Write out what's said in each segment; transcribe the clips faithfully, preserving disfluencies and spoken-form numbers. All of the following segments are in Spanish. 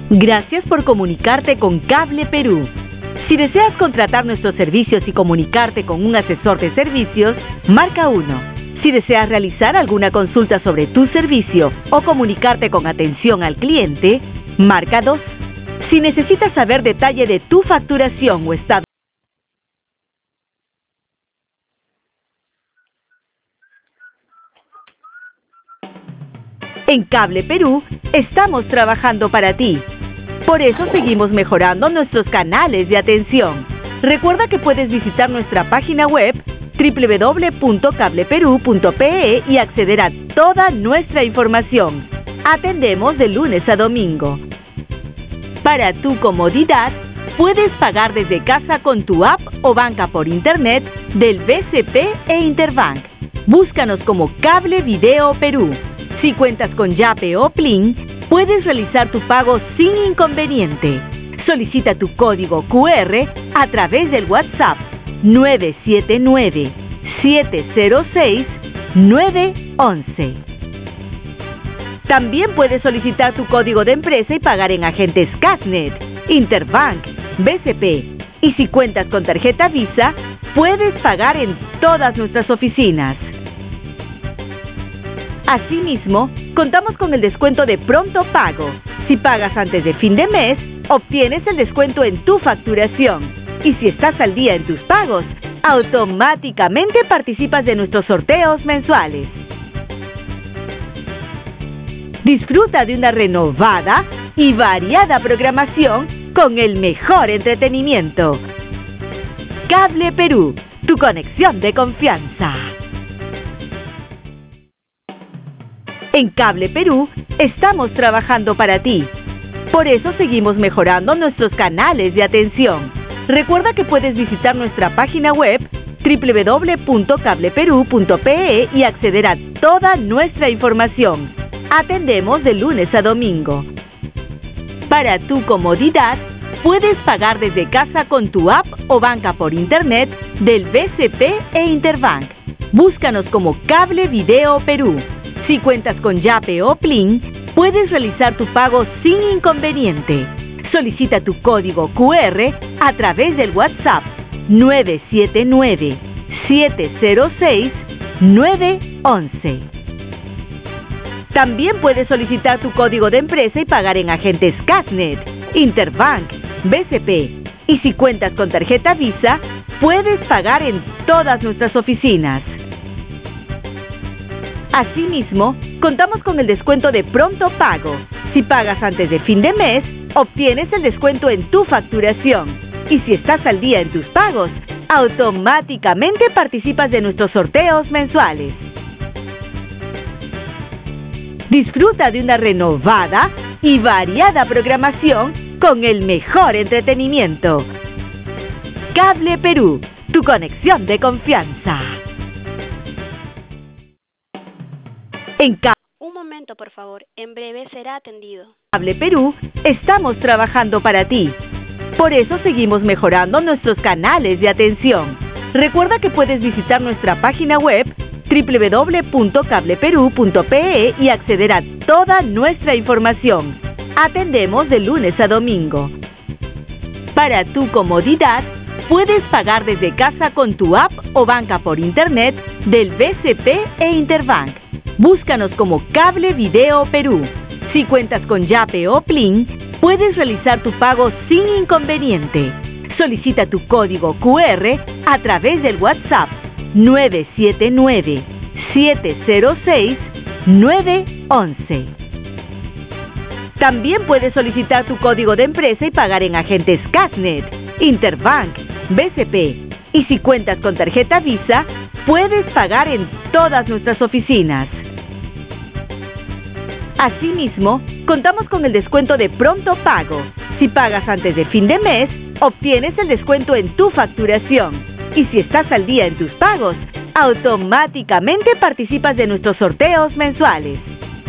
Gracias por comunicarte con Cable Perú. Si deseas contratar nuestros servicios y comunicarte con un asesor de servicios, marca uno. Si deseas realizar alguna consulta sobre tu servicio o comunicarte con atención al cliente, marca dos. Si necesitas saber detalle de tu facturación o estado. En Cable Perú estamos trabajando para ti. Por eso seguimos mejorando nuestros canales de atención. Recuerda que puedes visitar nuestra página web doble u doble u doble u punto cable perú punto pe e y acceder a toda nuestra información. Atendemos de lunes a domingo. Para tu comodidad, puedes pagar desde casa con tu app o banca por internet del B C P e Interbank. Búscanos como Cable Video Perú. Si cuentas con Yape o Plin, puedes realizar tu pago sin inconveniente. Solicita tu código cu erre a través del WhatsApp nueve siete nueve, siete cero seis, nueve once. También puedes solicitar tu código de empresa y pagar en agentes Casnet, Interbank, B C P. Y si cuentas con tarjeta Visa, puedes pagar en todas nuestras oficinas. Asimismo, contamos con el descuento de Pronto Pago. Si pagas antes de fin de mes, obtienes el descuento en tu facturación. Y si estás al día en tus pagos, automáticamente participas de nuestros sorteos mensuales. Disfruta de una renovada y variada programación con el mejor entretenimiento. Cable Perú, tu conexión de confianza. En Cable Perú estamos trabajando para ti. Por eso seguimos mejorando nuestros canales de atención. Recuerda que puedes visitar nuestra página web doble u doble u doble u punto cable perú punto pe e y acceder a toda nuestra información. Atendemos de lunes a domingo. Para tu comodidad, puedes pagar desde casa con tu app o banca por internet del B C P e Interbank. Búscanos como Cable Video Perú. Si cuentas con Yape o Plin, puedes realizar tu pago sin inconveniente. Solicita tu código cu erre a través del WhatsApp nueve siete nueve, siete cero seis, nueve once. También puedes solicitar tu código de empresa y pagar en agentes Casnet, Interbank, B C P. Y si cuentas con tarjeta Visa, puedes pagar en todas nuestras oficinas. Asimismo, contamos con el descuento de Pronto Pago. Si pagas antes de fin de mes, obtienes el descuento en tu facturación. Y si estás al día en tus pagos, automáticamente participas de nuestros sorteos mensuales. Disfruta de una renovada y variada programación con el mejor entretenimiento. Cable Perú, tu conexión de confianza. En Cable Un momento, por favor. En breve será atendido. Cable Perú estamos trabajando para ti. Por eso seguimos mejorando nuestros canales de atención. Recuerda que puedes visitar nuestra página web doble u doble u doble u punto cable perú punto pe e y acceder a toda nuestra información. Atendemos de lunes a domingo. Para tu comodidad, puedes pagar desde casa con tu app o banca por internet del B C P e Interbank. Búscanos como Cable Video Perú. Si cuentas con Yape o Plin, puedes realizar tu pago sin inconveniente. Solicita tu código cu erre a través del WhatsApp nueve siete nueve, siete cero seis, nueve once. También puedes solicitar tu código de empresa y pagar en agentes Casnet, Interbank, B C P. Y si cuentas con tarjeta Visa, puedes pagar en todas nuestras oficinas. Asimismo, contamos con el descuento de Pronto Pago. Si pagas antes de fin de mes, obtienes el descuento en tu facturación. Y si estás al día en tus pagos, automáticamente participas de nuestros sorteos mensuales.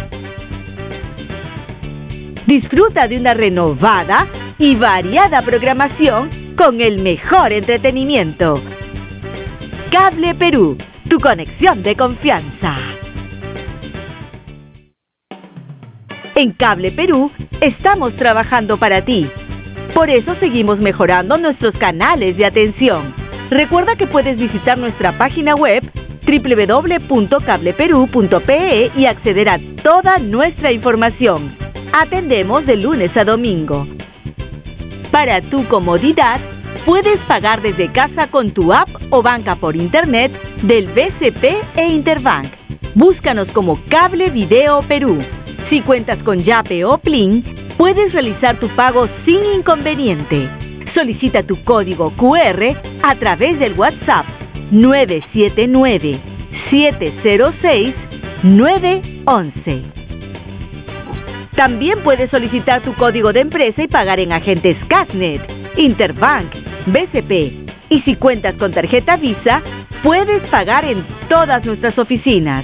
Disfruta de una renovada y variada programación con el mejor entretenimiento. Cable Perú, tu conexión de confianza. En Cable Perú estamos trabajando para ti. Por eso seguimos mejorando nuestros canales de atención. Recuerda que puedes visitar nuestra página web doble u doble u doble u punto cable perú punto pe e y acceder a toda nuestra información. Atendemos de lunes a domingo. Para tu comodidad, puedes pagar desde casa con tu app o banca por internet del B C P e Interbank. Búscanos como Cable Video Perú. Si cuentas con Yape o Plin, puedes realizar tu pago sin inconveniente. Solicita tu código cu erre a través del WhatsApp nueve siete nueve, siete cero seis, nueve once. También puedes solicitar tu código de empresa y pagar en agentes Casnet, Interbank, B C P. Y si cuentas con tarjeta Visa, puedes pagar en todas nuestras oficinas.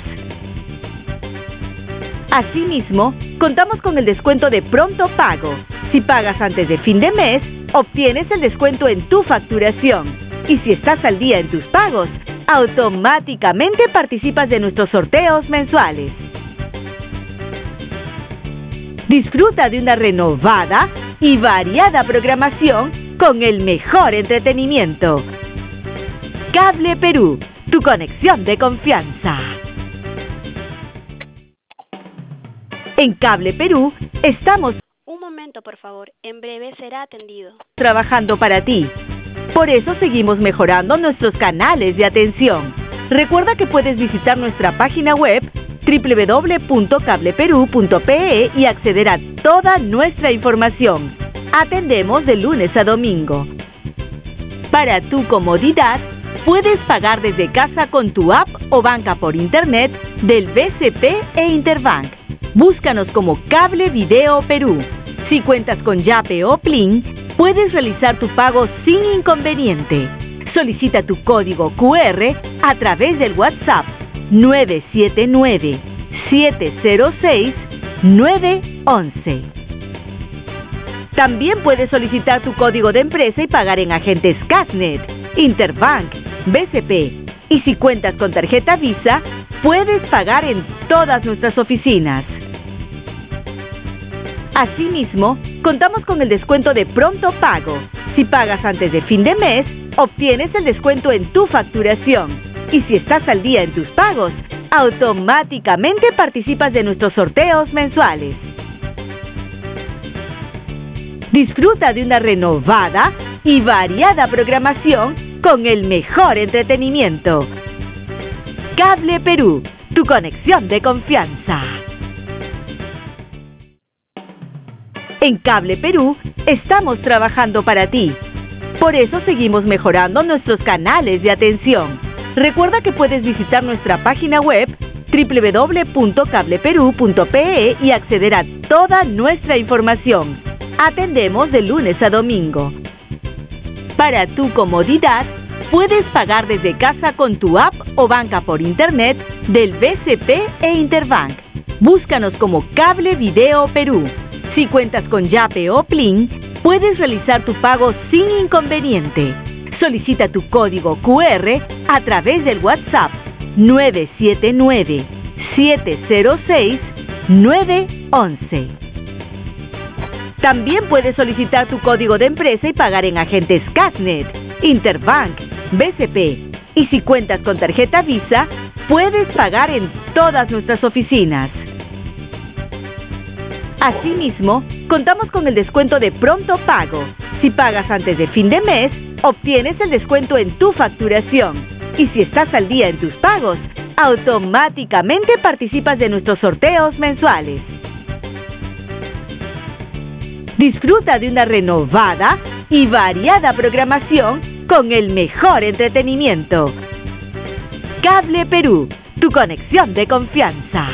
Asimismo, contamos con el descuento de Pronto Pago. Si pagas antes de fin de mes, obtienes el descuento en tu facturación. Y si estás al día en tus pagos, automáticamente participas de nuestros sorteos mensuales. Disfruta de una renovada y variada programación con el mejor entretenimiento. Cable Perú, tu conexión de confianza. En Cable Perú estamos Un momento, por favor. En breve será atendido. trabajando para ti. Por eso seguimos mejorando nuestros canales de atención. Recuerda que puedes visitar nuestra página web doble u doble u doble u punto cable perú punto pe e y acceder a toda nuestra información. Atendemos de lunes a domingo. Para tu comodidad, puedes pagar desde casa con tu app o banca por internet del B C P e Interbank. Búscanos como Cable Video Perú. Si cuentas con Yape o Plin, puedes realizar tu pago sin inconveniente. Solicita tu código cu erre a través del WhatsApp nueve siete nueve, siete cero seis, nueve once. También puedes solicitar tu código de empresa y pagar en agentes Casnet, Interbank, B C P. Y si cuentas con tarjeta Visa, puedes pagar en todas nuestras oficinas. Asimismo, contamos con el descuento de Pronto Pago. Si pagas antes de fin de mes, obtienes el descuento en tu facturación. Y si estás al día en tus pagos, automáticamente participas de nuestros sorteos mensuales. Disfruta de una renovada y variada programación con el mejor entretenimiento. Cable Perú, tu conexión de confianza. En Cable Perú estamos trabajando para ti. Por eso seguimos mejorando nuestros canales de atención. Recuerda que puedes visitar nuestra página web doble u doble u doble u punto cable perú punto pe e y acceder a toda nuestra información. Atendemos de lunes a domingo. Para tu comodidad, puedes pagar desde casa con tu app o banca por internet del B C P e Interbank. Búscanos como Cable Video Perú. Si cuentas con Yape o Plin, puedes realizar tu pago sin inconveniente. Solicita tu código cu erre a través del WhatsApp nueve siete nueve, siete cero seis, nueve once. También puedes solicitar tu código de empresa y pagar en agentes Casnet, Interbank, B C P. Y si cuentas con tarjeta Visa, puedes pagar en todas nuestras oficinas. Asimismo, contamos con el descuento de Pronto Pago. Si pagas antes de fin de mes, obtienes el descuento en tu facturación. Y si estás al día en tus pagos, automáticamente participas de nuestros sorteos mensuales. Disfruta de una renovada y variada programación con el mejor entretenimiento. Cable Perú, tu conexión de confianza.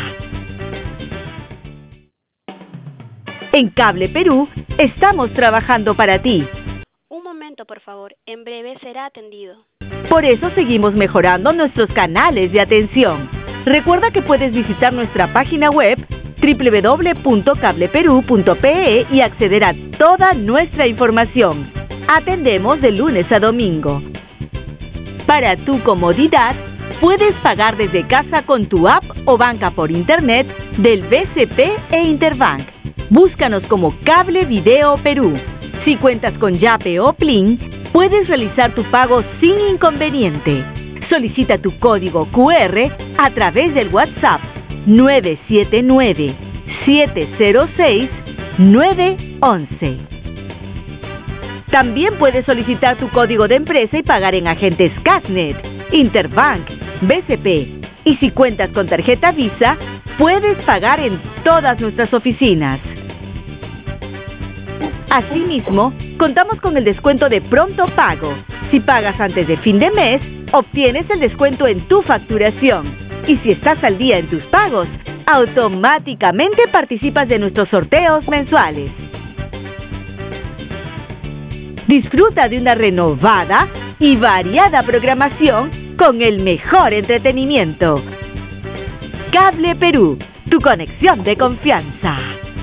En Cable Perú estamos trabajando para ti. Un momento, por favor. En breve será atendido. Por eso seguimos mejorando nuestros canales de atención. Recuerda que puedes visitar nuestra página web doble u doble u doble u punto cable perú punto pe e y acceder a toda nuestra información. Atendemos de lunes a domingo. Para tu comodidad, puedes pagar desde casa con tu app o banca por internet del B C P e Interbank. Búscanos como Cable Video Perú. Si cuentas con Yape o Plin, puedes realizar tu pago sin inconveniente. Solicita tu código Q R a través del WhatsApp nueve siete nueve, siete cero seis, nueve once. También puedes solicitar tu código de empresa y pagar en agentes Casnet, Interbank, B C P. Y si cuentas con tarjeta Visa, puedes pagar en todas nuestras oficinas. Asimismo, contamos con el descuento de Pronto Pago. Si pagas antes de fin de mes, obtienes el descuento en tu facturación. Y si estás al día en tus pagos, automáticamente participas de nuestros sorteos mensuales. Disfruta de una renovada y variada programación con el mejor entretenimiento. Cable Perú, tu conexión de confianza.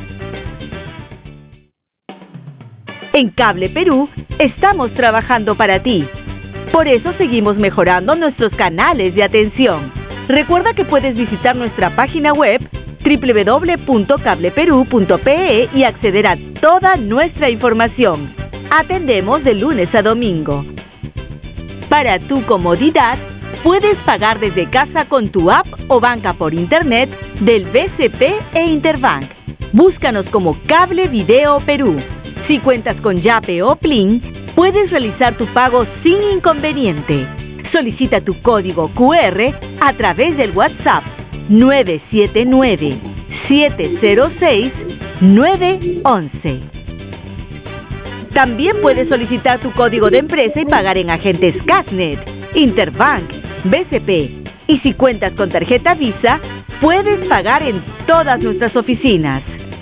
En Cable Perú estamos trabajando para ti. Por eso seguimos mejorando nuestros canales de atención. Recuerda que puedes visitar nuestra página web doble u doble u doble u punto cable perú punto pe e y acceder a toda nuestra información. Atendemos de lunes a domingo. Para tu comodidad, puedes pagar desde casa con tu app o banca por internet del B C P e Interbank. Búscanos como Cable Video Perú. Si cuentas con Yape o Plin, puedes realizar tu pago sin inconveniente. Solicita tu código Q R a través del WhatsApp nueve siete nueve, siete cero seis, nueve once. También puedes solicitar tu código de empresa y pagar en agentes Casnet, Interbank, B C P. Y si cuentas con tarjeta Visa, puedes pagar en todas nuestras oficinas.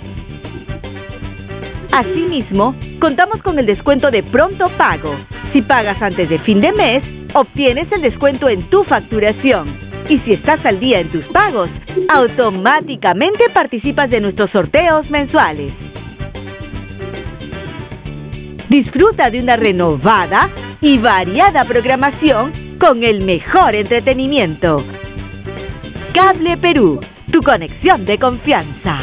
Asimismo, contamos con el descuento de Pronto Pago. Si pagas antes de fin de mes, obtienes el descuento en tu facturación. Y si estás al día en tus pagos, automáticamente participas de nuestros sorteos mensuales. Disfruta de una renovada y variada programación con el mejor entretenimiento. Cable Perú, tu conexión de confianza.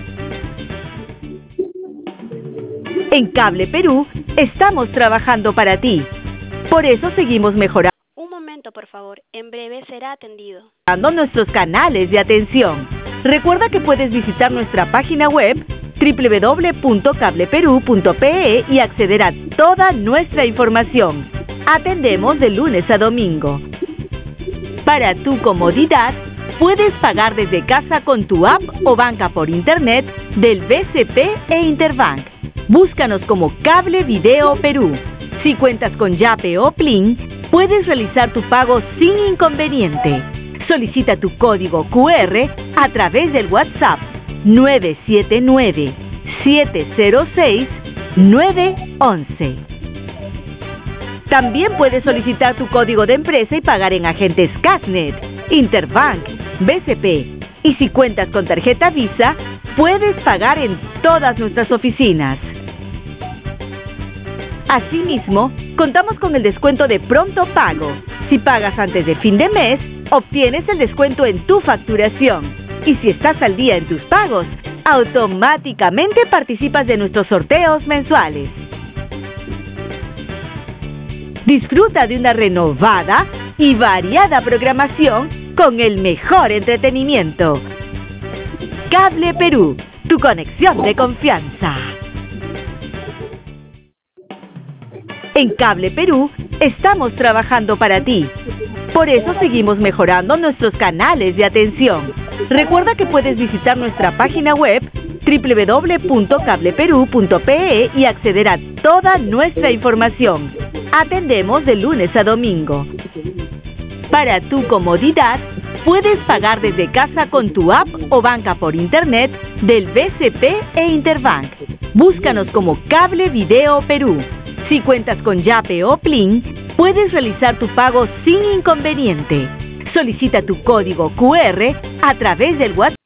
En Cable Perú estamos trabajando para ti. Por eso seguimos mejorando Un momento, por favor. En breve será atendido. nuestros canales de atención. Recuerda que puedes visitar nuestra página web doble u doble u doble u punto cable perú punto pe e y acceder a toda nuestra información. Atendemos de lunes a domingo. Para tu comodidad, puedes pagar desde casa con tu app o banca por internet del B C P e Interbank. Búscanos como Cable Video Perú. Si cuentas con Yape o Plin, puedes realizar tu pago sin inconveniente. Solicita tu código Q R a través del WhatsApp nueve siete nueve, siete cero seis, nueve once. También puedes solicitar tu código de empresa y pagar en agentes Casnet, Interbank, B C P. Y si cuentas con tarjeta Visa, puedes pagar en todas nuestras oficinas. Asimismo, contamos con el descuento de Pronto Pago. Si pagas antes de fin de mes, obtienes el descuento en tu facturación. Y si estás al día en tus pagos, automáticamente participas de nuestros sorteos mensuales. Disfruta de una renovada y variada programación con el mejor entretenimiento. Cable Perú, tu conexión de confianza. En Cable Perú estamos trabajando para ti. Por eso seguimos mejorando nuestros canales de atención. Recuerda que puedes visitar nuestra página web doble u doble u doble u punto cable perú punto pe e y acceder a toda nuestra información. Atendemos de lunes a domingo. Para tu comodidad, puedes pagar desde casa con tu app o banca por internet del B C P e Interbank. Búscanos como Cable Video Perú. Si cuentas con Yape o Plin, puedes realizar tu pago sin inconveniente. Solicita tu código Q R a través del WhatsApp